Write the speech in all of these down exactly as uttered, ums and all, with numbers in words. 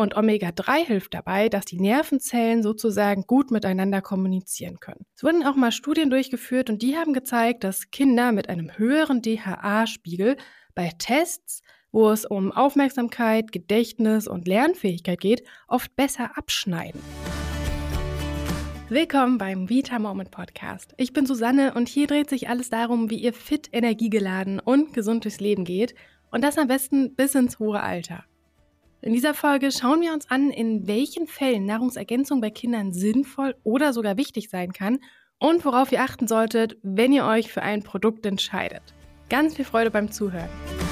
Und Omega drei hilft dabei, dass die Nervenzellen sozusagen gut miteinander kommunizieren können. Es wurden auch mal Studien durchgeführt und die haben gezeigt, dass Kinder mit einem höheren D H A-Spiegel bei Tests, wo es um Aufmerksamkeit, Gedächtnis und Lernfähigkeit geht, oft besser abschneiden. Willkommen beim Vita Moment Podcast. Ich bin Susanne und hier dreht sich alles darum, wie ihr fit, energiegeladen und gesund durchs Leben geht und das am besten bis ins hohe Alter. In dieser Folge schauen wir uns an, in welchen Fällen Nahrungsergänzung bei Kindern sinnvoll oder sogar wichtig sein kann und worauf ihr achten solltet, wenn ihr euch für ein Produkt entscheidet. Ganz viel Freude beim Zuhören.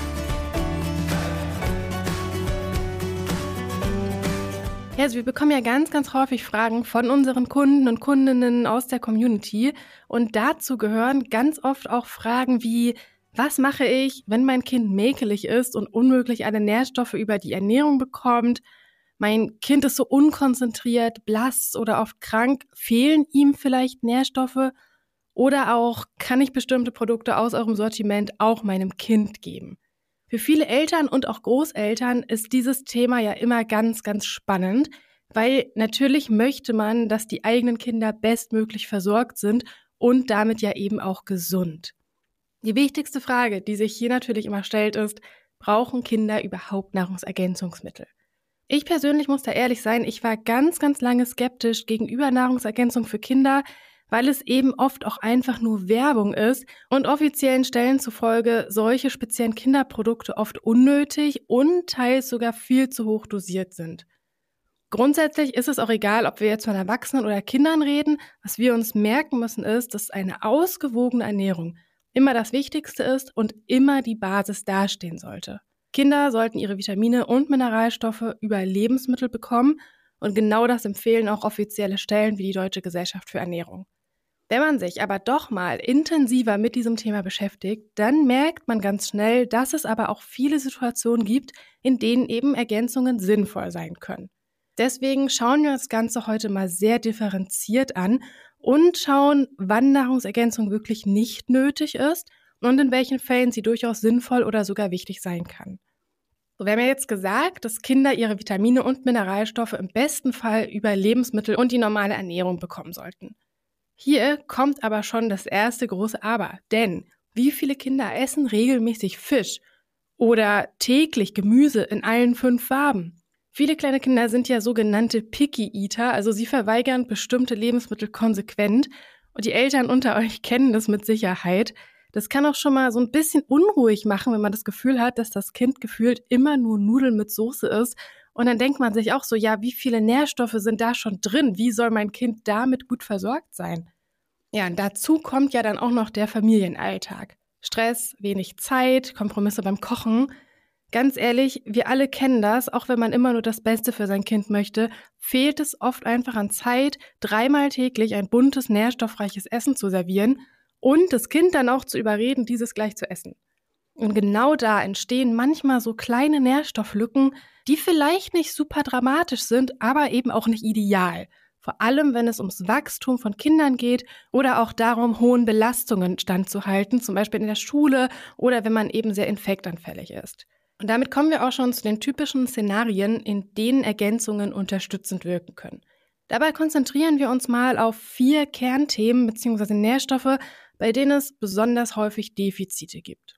Ja, also wir bekommen ja ganz, ganz häufig Fragen von unseren Kunden und Kundinnen aus der Community und dazu gehören ganz oft auch Fragen wie: Was mache ich, wenn mein Kind mäkelig ist und unmöglich alle Nährstoffe über die Ernährung bekommt? Mein Kind ist so unkonzentriert, blass oder oft krank. Fehlen ihm vielleicht Nährstoffe? Oder auch, kann ich bestimmte Produkte aus eurem Sortiment auch meinem Kind geben? Für viele Eltern und auch Großeltern ist dieses Thema ja immer ganz, ganz spannend, weil natürlich möchte man, dass die eigenen Kinder bestmöglich versorgt sind und damit ja eben auch gesund. Die wichtigste Frage, die sich hier natürlich immer stellt, ist: Brauchen Kinder überhaupt Nahrungsergänzungsmittel? Ich persönlich muss da ehrlich sein, ich war ganz, ganz lange skeptisch gegenüber Nahrungsergänzung für Kinder, weil es eben oft auch einfach nur Werbung ist und offiziellen Stellen zufolge solche speziellen Kinderprodukte oft unnötig und teils sogar viel zu hoch dosiert sind. Grundsätzlich ist es auch egal, ob wir jetzt von Erwachsenen oder Kindern reden. Was wir uns merken müssen ist, dass eine ausgewogene Ernährung immer das Wichtigste ist und immer die Basis dastehen sollte. Kinder sollten ihre Vitamine und Mineralstoffe über Lebensmittel bekommen und genau das empfehlen auch offizielle Stellen wie die Deutsche Gesellschaft für Ernährung. Wenn man sich aber doch mal intensiver mit diesem Thema beschäftigt, dann merkt man ganz schnell, dass es aber auch viele Situationen gibt, in denen eben Ergänzungen sinnvoll sein können. Deswegen schauen wir uns das Ganze heute mal sehr differenziert an und schauen, wann Nahrungsergänzung wirklich nicht nötig ist und in welchen Fällen sie durchaus sinnvoll oder sogar wichtig sein kann. So, wir haben ja jetzt gesagt, dass Kinder ihre Vitamine und Mineralstoffe im besten Fall über Lebensmittel und die normale Ernährung bekommen sollten. Hier kommt aber schon das erste große Aber, denn wie viele Kinder essen regelmäßig Fisch oder täglich Gemüse in allen fünf Farben? Viele kleine Kinder sind ja sogenannte Picky Eater, also sie verweigern bestimmte Lebensmittel konsequent und die Eltern unter euch kennen das mit Sicherheit. Das kann auch schon mal so ein bisschen unruhig machen, wenn man das Gefühl hat, dass das Kind gefühlt immer nur Nudeln mit Soße isst und dann denkt man sich auch so, ja, wie viele Nährstoffe sind da schon drin? Wie soll mein Kind damit gut versorgt sein? Ja, und dazu kommt ja dann auch noch der Familienalltag. Stress, wenig Zeit, Kompromisse beim Kochen. Ganz ehrlich, wir alle kennen das, auch wenn man immer nur das Beste für sein Kind möchte, fehlt es oft einfach an Zeit, dreimal täglich ein buntes, nährstoffreiches Essen zu servieren und das Kind dann auch zu überreden, dieses gleich zu essen. Und genau da entstehen manchmal so kleine Nährstofflücken, die vielleicht nicht super dramatisch sind, aber eben auch nicht ideal. Vor allem, wenn es ums Wachstum von Kindern geht oder auch darum, hohen Belastungen standzuhalten, zum Beispiel in der Schule oder wenn man eben sehr infektanfällig ist. Und damit kommen wir auch schon zu den typischen Szenarien, in denen Ergänzungen unterstützend wirken können. Dabei konzentrieren wir uns mal auf vier Kernthemen bzw. Nährstoffe, bei denen es besonders häufig Defizite gibt.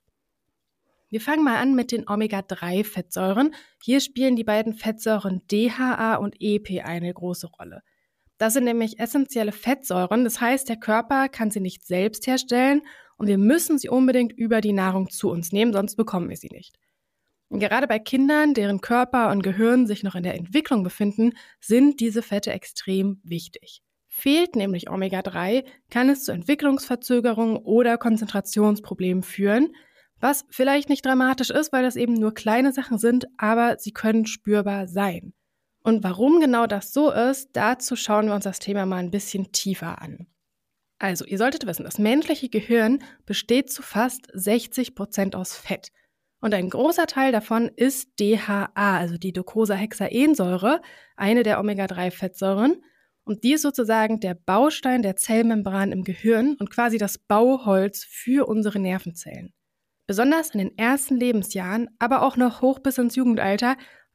Wir fangen mal an mit den Omega drei Fettsäuren. Hier spielen die beiden Fettsäuren D H A und E P eine große Rolle. Das sind nämlich essentielle Fettsäuren, das heißt, der Körper kann sie nicht selbst herstellen und wir müssen sie unbedingt über die Nahrung zu uns nehmen, sonst bekommen wir sie nicht. Und gerade bei Kindern, deren Körper und Gehirn sich noch in der Entwicklung befinden, sind diese Fette extrem wichtig. Fehlt nämlich Omega drei, kann es zu Entwicklungsverzögerungen oder Konzentrationsproblemen führen, was vielleicht nicht dramatisch ist, weil das eben nur kleine Sachen sind, aber sie können spürbar sein. Und warum genau das so ist, dazu schauen wir uns das Thema mal ein bisschen tiefer an. Also, ihr solltet wissen, das menschliche Gehirn besteht zu fast sechzig Prozent aus Fett. Und ein großer Teil davon ist D H A, also die Docosahexaensäure, eine der Omega drei Fettsäuren. Und die ist sozusagen der Baustein der Zellmembran im Gehirn und quasi das Bauholz für unsere Nervenzellen. Besonders in den ersten Lebensjahren, aber auch noch hoch bis ins Jugendalter,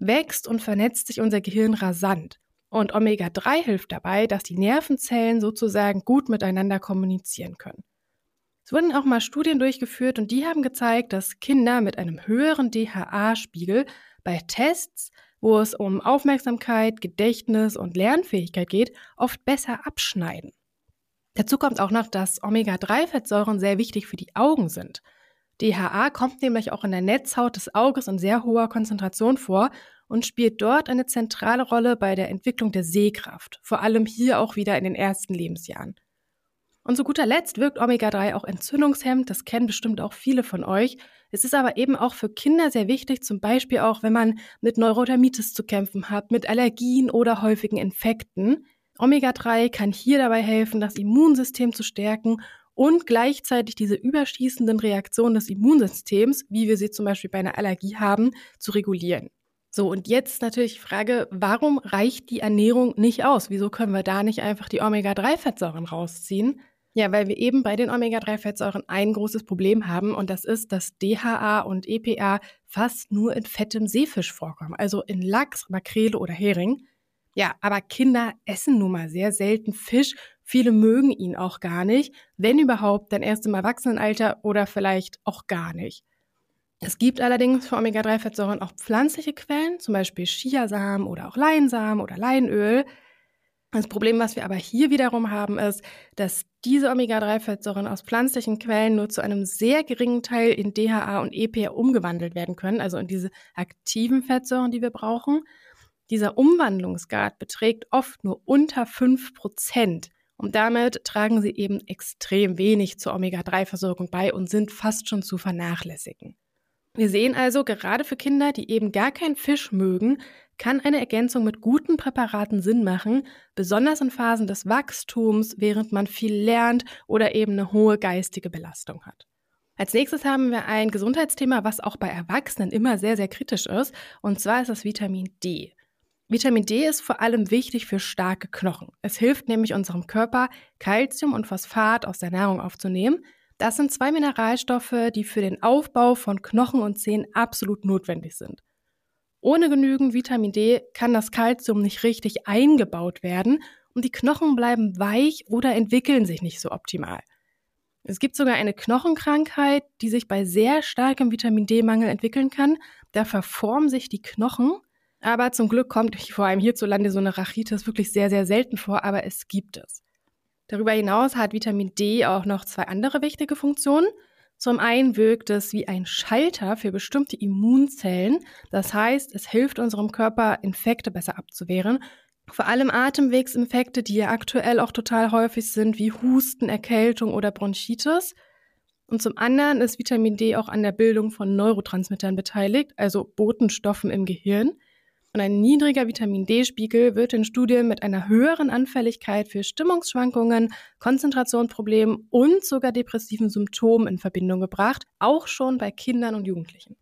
wächst und vernetzt sich unser Gehirn rasant. Und Omega drei hilft dabei, dass die Nervenzellen sozusagen gut miteinander kommunizieren können. Es wurden auch mal Studien durchgeführt und die haben gezeigt, dass Kinder mit einem höheren D H A-Spiegel bei Tests, wo es um Aufmerksamkeit, Gedächtnis und Lernfähigkeit geht, oft besser abschneiden. Dazu kommt auch noch, dass Omega drei Fettsäuren sehr wichtig für die Augen sind. D H A kommt nämlich auch in der Netzhaut des Auges in sehr hoher Konzentration vor und spielt dort eine zentrale Rolle bei der Entwicklung der Sehkraft, vor allem hier auch wieder in den ersten Lebensjahren. Und zu guter Letzt wirkt Omega drei auch entzündungshemmend, das kennen bestimmt auch viele von euch. Es ist aber eben auch für Kinder sehr wichtig, zum Beispiel auch, wenn man mit Neurodermitis zu kämpfen hat, mit Allergien oder häufigen Infekten. Omega drei kann hier dabei helfen, das Immunsystem zu stärken und gleichzeitig diese überschießenden Reaktionen des Immunsystems, wie wir sie zum Beispiel bei einer Allergie haben, zu regulieren. So, und jetzt natürlich die Frage, warum reicht die Ernährung nicht aus? Wieso können wir da nicht einfach die Omega drei Fettsäuren rausziehen? Ja, weil wir eben bei den Omega drei Fettsäuren ein großes Problem haben und das ist, dass D H A und E P A fast nur in fettem Seefisch vorkommen, also in Lachs, Makrele oder Hering. Ja, aber Kinder essen nun mal sehr selten Fisch, viele mögen ihn auch gar nicht, wenn überhaupt, dann erst im Erwachsenenalter oder vielleicht auch gar nicht. Es gibt allerdings für Omega drei Fettsäuren auch pflanzliche Quellen, zum Beispiel Chiasamen oder auch Leinsamen oder Leinöl. Das Problem, was wir aber hier wiederum haben, ist, dass diese Omega drei Fettsäuren aus pflanzlichen Quellen nur zu einem sehr geringen Teil in D H A und E P A umgewandelt werden können, also in diese aktiven Fettsäuren, die wir brauchen. Dieser Umwandlungsgrad beträgt oft nur unter fünf Prozent und damit tragen sie eben extrem wenig zur Omega drei Versorgung bei und sind fast schon zu vernachlässigen. Wir sehen also, gerade für Kinder, die eben gar keinen Fisch mögen, kann eine Ergänzung mit guten Präparaten Sinn machen, besonders in Phasen des Wachstums, während man viel lernt oder eben eine hohe geistige Belastung hat. Als nächstes haben wir ein Gesundheitsthema, was auch bei Erwachsenen immer sehr, sehr kritisch ist, und zwar ist das Vitamin D. Vitamin D ist vor allem wichtig für starke Knochen. Es hilft nämlich unserem Körper, Calcium und Phosphat aus der Nahrung aufzunehmen. Das sind zwei Mineralstoffe, die für den Aufbau von Knochen und Zähnen absolut notwendig sind. Ohne genügend Vitamin D kann das Calcium nicht richtig eingebaut werden und die Knochen bleiben weich oder entwickeln sich nicht so optimal. Es gibt sogar eine Knochenkrankheit, die sich bei sehr starkem Vitamin D-Mangel entwickeln kann. Da verformen sich die Knochen, aber zum Glück kommt vor allem hierzulande so eine Rachitis wirklich sehr, sehr selten vor, aber es gibt es. Darüber hinaus hat Vitamin D auch noch zwei andere wichtige Funktionen. Zum einen wirkt es wie ein Schalter für bestimmte Immunzellen. Das heißt, es hilft unserem Körper, Infekte besser abzuwehren. Vor allem Atemwegsinfekte, die ja aktuell auch total häufig sind, wie Husten, Erkältung oder Bronchitis. Und zum anderen ist Vitamin D auch an der Bildung von Neurotransmittern beteiligt, also Botenstoffen im Gehirn. Und ein niedriger Vitamin D-Spiegel wird in Studien mit einer höheren Anfälligkeit für Stimmungsschwankungen, Konzentrationsproblemen und sogar depressiven Symptomen in Verbindung gebracht, auch schon bei Kindern und Jugendlichen.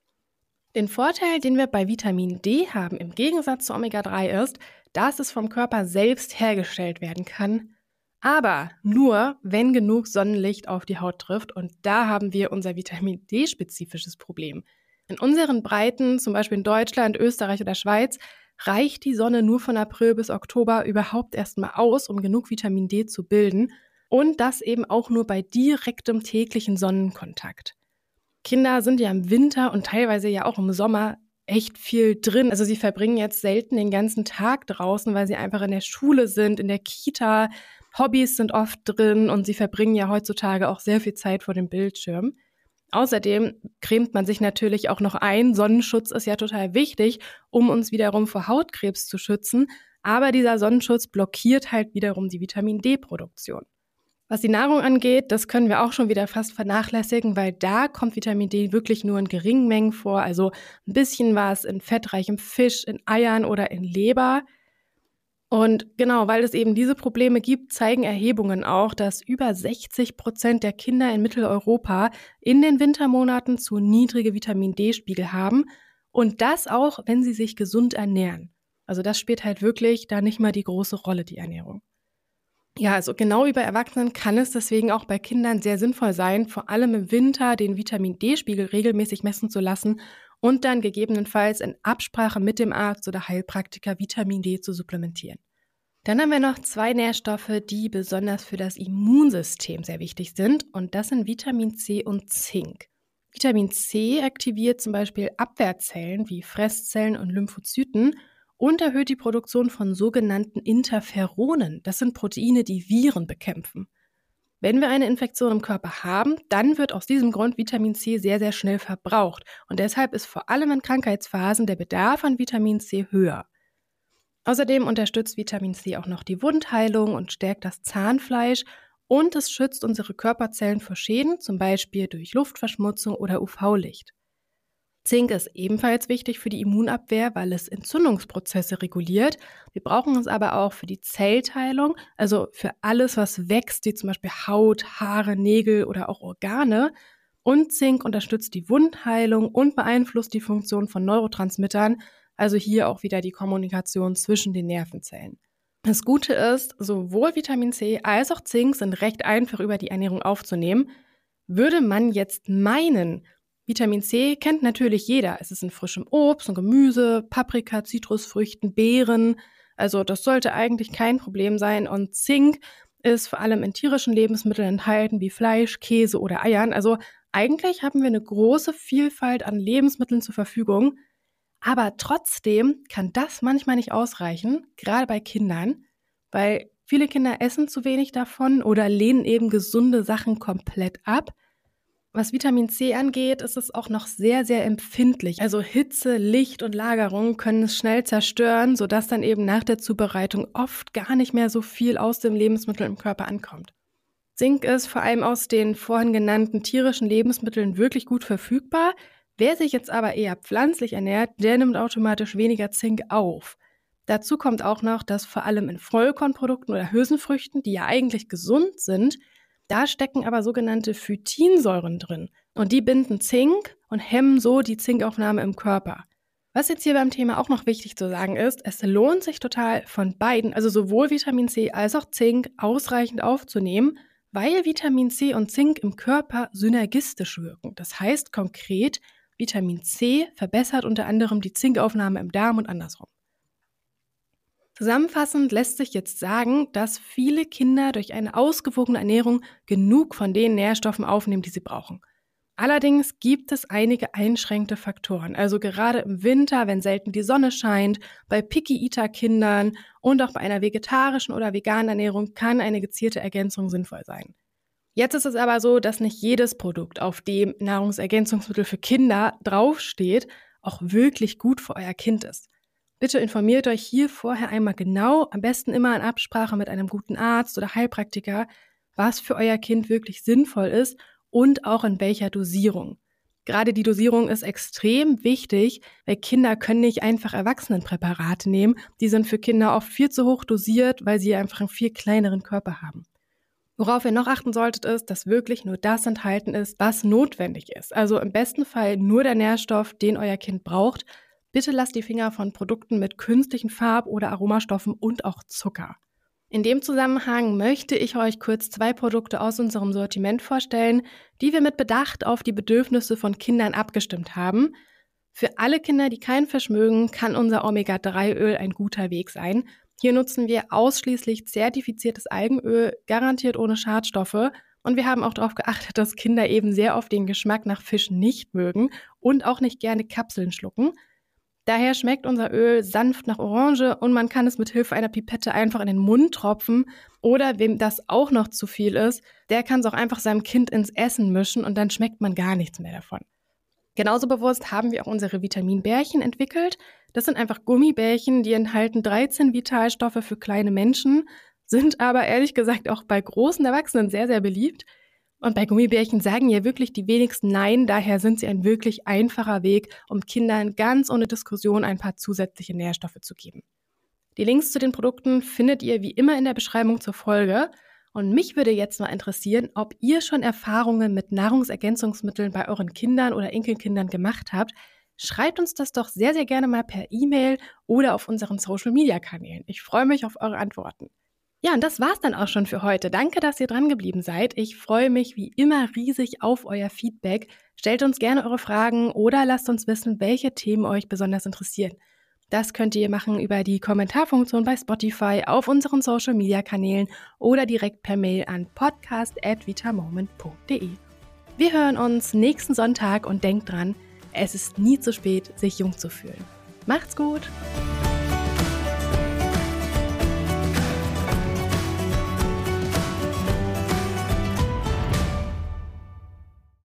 Den Vorteil, den wir bei Vitamin D haben, im Gegensatz zu Omega drei ist, dass es vom Körper selbst hergestellt werden kann, aber nur, wenn genug Sonnenlicht auf die Haut trifft, und da haben wir unser Vitamin D-spezifisches Problem. In unseren Breiten, zum Beispiel in Deutschland, Österreich oder Schweiz, reicht die Sonne nur von April bis Oktober überhaupt erstmal aus, um genug Vitamin D zu bilden, und das eben auch nur bei direktem täglichen Sonnenkontakt. Kinder sind ja im Winter und teilweise ja auch im Sommer echt viel drin. Also sie verbringen jetzt selten den ganzen Tag draußen, weil sie einfach in der Schule sind, in der Kita. Hobbys sind oft drin und sie verbringen ja heutzutage auch sehr viel Zeit vor dem Bildschirm. Außerdem cremt man sich natürlich auch noch ein. Sonnenschutz ist ja total wichtig, um uns wiederum vor Hautkrebs zu schützen. Aber dieser Sonnenschutz blockiert halt wiederum die Vitamin D-Produktion. Was die Nahrung angeht, das können wir auch schon wieder fast vernachlässigen, weil da kommt Vitamin D wirklich nur in geringen Mengen vor. Also ein bisschen was in fettreichem Fisch, in Eiern oder in Leber. Und genau, weil es eben diese Probleme gibt, zeigen Erhebungen auch, dass über sechzig Prozent der Kinder in Mitteleuropa in den Wintermonaten zu niedrige Vitamin D-Spiegel haben. Und das auch, wenn sie sich gesund ernähren. Also das spielt halt wirklich da nicht mal die große Rolle, die Ernährung. Ja, also genau wie bei Erwachsenen kann es deswegen auch bei Kindern sehr sinnvoll sein, vor allem im Winter den Vitamin D-Spiegel regelmäßig messen zu lassen und dann gegebenenfalls in Absprache mit dem Arzt oder Heilpraktiker Vitamin D zu supplementieren. Dann haben wir noch zwei Nährstoffe, die besonders für das Immunsystem sehr wichtig sind, und das sind Vitamin C und Zink. Vitamin C aktiviert zum Beispiel Abwehrzellen wie Fresszellen und Lymphozyten und erhöht die Produktion von sogenannten Interferonen. Das sind Proteine, die Viren bekämpfen. Wenn wir eine Infektion im Körper haben, dann wird aus diesem Grund Vitamin C sehr, sehr schnell verbraucht. Und deshalb ist vor allem in Krankheitsphasen der Bedarf an Vitamin C höher. Außerdem unterstützt Vitamin C auch noch die Wundheilung und stärkt das Zahnfleisch, und es schützt unsere Körperzellen vor Schäden, zum Beispiel durch Luftverschmutzung oder U V-Licht. Zink ist ebenfalls wichtig für die Immunabwehr, weil es Entzündungsprozesse reguliert. Wir brauchen es aber auch für die Zellteilung, also für alles, was wächst, wie zum Beispiel Haut, Haare, Nägel oder auch Organe. Und Zink unterstützt die Wundheilung und beeinflusst die Funktion von Neurotransmittern, also hier auch wieder die Kommunikation zwischen den Nervenzellen. Das Gute ist, sowohl Vitamin C als auch Zink sind recht einfach über die Ernährung aufzunehmen. Würde man jetzt meinen, Vitamin C kennt natürlich jeder. Es ist in frischem Obst und Gemüse, Paprika, Zitrusfrüchten, Beeren. Also das sollte eigentlich kein Problem sein. Und Zink ist vor allem in tierischen Lebensmitteln enthalten, wie Fleisch, Käse oder Eiern. Also eigentlich haben wir eine große Vielfalt an Lebensmitteln zur Verfügung. Aber trotzdem kann das manchmal nicht ausreichen, gerade bei Kindern, weil viele Kinder essen zu wenig davon oder lehnen eben gesunde Sachen komplett ab. Was Vitamin C angeht, ist es auch noch sehr, sehr empfindlich. Also Hitze, Licht und Lagerung können es schnell zerstören, sodass dann eben nach der Zubereitung oft gar nicht mehr so viel aus dem Lebensmittel im Körper ankommt. Zink ist vor allem aus den vorhin genannten tierischen Lebensmitteln wirklich gut verfügbar. Wer sich jetzt aber eher pflanzlich ernährt, der nimmt automatisch weniger Zink auf. Dazu kommt auch noch, dass vor allem in Vollkornprodukten oder Hülsenfrüchten, die ja eigentlich gesund sind, da stecken aber sogenannte Phytinsäuren drin. Und die binden Zink und hemmen so die Zinkaufnahme im Körper. Was jetzt hier beim Thema auch noch wichtig zu sagen ist, es lohnt sich total von beiden, also sowohl Vitamin C als auch Zink, ausreichend aufzunehmen, weil Vitamin C und Zink im Körper synergistisch wirken. Das heißt konkret, Vitamin C verbessert unter anderem die Zinkaufnahme im Darm und andersrum. Zusammenfassend lässt sich jetzt sagen, dass viele Kinder durch eine ausgewogene Ernährung genug von den Nährstoffen aufnehmen, die sie brauchen. Allerdings gibt es einige einschränkende Faktoren, also gerade im Winter, wenn selten die Sonne scheint, bei Picky-Eater-Kindern und auch bei einer vegetarischen oder veganen Ernährung kann eine gezielte Ergänzung sinnvoll sein. Jetzt ist es aber so, dass nicht jedes Produkt, auf dem Nahrungsergänzungsmittel für Kinder draufsteht, auch wirklich gut für euer Kind ist. Bitte informiert euch hier vorher einmal genau, am besten immer in Absprache mit einem guten Arzt oder Heilpraktiker, was für euer Kind wirklich sinnvoll ist und auch in welcher Dosierung. Gerade die Dosierung ist extrem wichtig, weil Kinder können nicht einfach Erwachsenenpräparate nehmen. Die sind für Kinder oft viel zu hoch dosiert, weil sie einfach einen viel kleineren Körper haben. Worauf ihr noch achten solltet, ist, dass wirklich nur das enthalten ist, was notwendig ist. Also im besten Fall nur der Nährstoff, den euer Kind braucht. Bitte lasst die Finger von Produkten mit künstlichen Farb- oder Aromastoffen und auch Zucker. In dem Zusammenhang möchte ich euch kurz zwei Produkte aus unserem Sortiment vorstellen, die wir mit Bedacht auf die Bedürfnisse von Kindern abgestimmt haben. Für alle Kinder, die keinen Fisch mögen, kann unser Omega drei Öl ein guter Weg sein. Hier nutzen wir ausschließlich zertifiziertes Algenöl, garantiert ohne Schadstoffe. Und wir haben auch darauf geachtet, dass Kinder eben sehr oft den Geschmack nach Fisch nicht mögen und auch nicht gerne Kapseln schlucken. Daher schmeckt unser Öl sanft nach Orange und man kann es mit Hilfe einer Pipette einfach in den Mund tropfen. Oder wem das auch noch zu viel ist, der kann es auch einfach seinem Kind ins Essen mischen und dann schmeckt man gar nichts mehr davon. Genauso bewusst haben wir auch unsere Vitaminbärchen entwickelt. Das sind einfach Gummibärchen, die enthalten dreizehn Vitalstoffe für kleine Menschen, sind aber ehrlich gesagt auch bei großen Erwachsenen sehr, sehr beliebt. Und bei Gummibärchen sagen ja wirklich die wenigsten Nein, daher sind sie ein wirklich einfacher Weg, um Kindern ganz ohne Diskussion ein paar zusätzliche Nährstoffe zu geben. Die Links zu den Produkten findet ihr wie immer in der Beschreibung zur Folge. Und mich würde jetzt mal interessieren, ob ihr schon Erfahrungen mit Nahrungsergänzungsmitteln bei euren Kindern oder Enkelkindern gemacht habt. Schreibt uns das doch sehr, sehr gerne mal per E-Mail oder auf unseren Social-Media-Kanälen. Ich freue mich auf eure Antworten. Ja, und das war's dann auch schon für heute. Danke, dass ihr dran geblieben seid. Ich freue mich wie immer riesig auf euer Feedback. Stellt uns gerne eure Fragen oder lasst uns wissen, welche Themen euch besonders interessieren. Das könnt ihr machen über die Kommentarfunktion bei Spotify, auf unseren Social-Media-Kanälen oder direkt per Mail an podcast at vitamoment punkt de. Wir hören uns nächsten Sonntag und denkt dran, es ist nie zu spät, sich jung zu fühlen. Macht's gut!